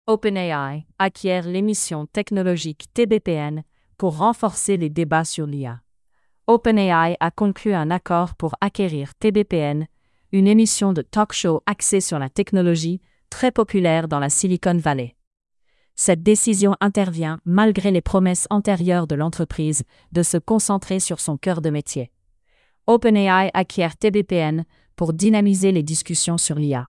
OpenAI acquiert l'émission technologique TBPN pour renforcer les débats sur l'IA. OpenAI a conclu un accord pour acquérir TBPN, une émission de talk-show axée sur la technologie, très populaire dans la Silicon Valley. Cette décision intervient malgré les promesses antérieures de l'entreprise de se concentrer sur son cœur de métier. OpenAI acquiert TBPN pour dynamiser les discussions sur l'IA.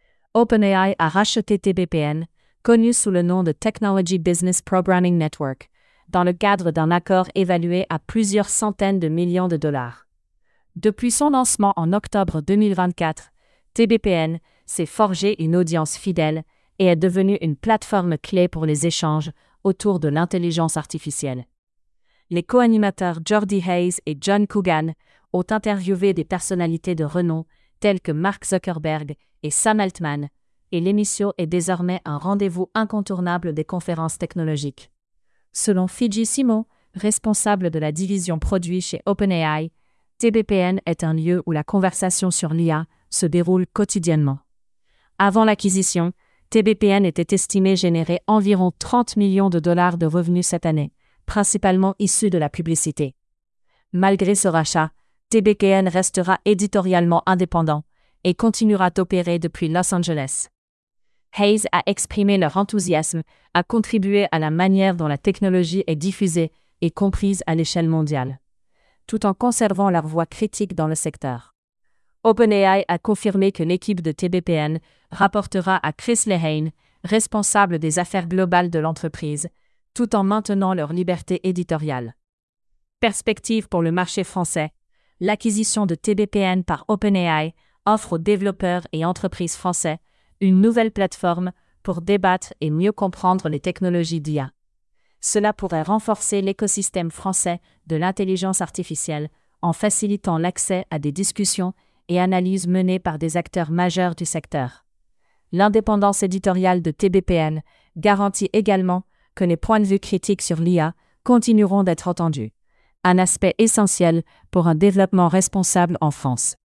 OpenAI a racheté TBPN, connu sous le nom de Technology Business Programming Network, dans le cadre d'un accord évalué à plusieurs centaines de millions de dollars. Depuis son lancement en octobre 2024, TBPN s'est forgé une audience fidèle et est devenue une plateforme clé pour les échanges autour de l'intelligence artificielle. Les co-animateurs Jordi Hayes et John Coogan ont interviewé des personnalités de renom telles que Mark Zuckerberg et Sam Altman, et l'émission est désormais un rendez-vous incontournable des conférences technologiques. Selon Fidji Simo, responsable de la division produits chez OpenAI, TBPN est un lieu où la conversation sur l'IA se déroule quotidiennement. Avant l'acquisition, TBPN était estimé générer environ 30 millions de dollars de revenus cette année, principalement issus de la publicité. Malgré ce rachat, TBPN restera éditorialement indépendant et continuera d'opérer depuis Los Angeles. Hayes a exprimé leur enthousiasme à contribuer à la manière dont la technologie est diffusée et comprise à l'échelle mondiale, tout en conservant leur voix critique dans le secteur. OpenAI a confirmé que l'équipe de TBPN rapportera à Chris Lehane, responsable des affaires globales de l'entreprise, tout en maintenant leur liberté éditoriale. Perspective pour le marché français. L'acquisition de TBPN par OpenAI offre aux développeurs et entreprises français une nouvelle plateforme pour débattre et mieux comprendre les technologies d'IA. Cela pourrait renforcer l'écosystème français de l'intelligence artificielle en facilitant l'accès à des discussions et analyses menées par des acteurs majeurs du secteur. L'indépendance éditoriale de TBPN garantit également que les points de vue critiques sur l'IA continueront d'être entendus, un aspect essentiel pour un développement responsable en France.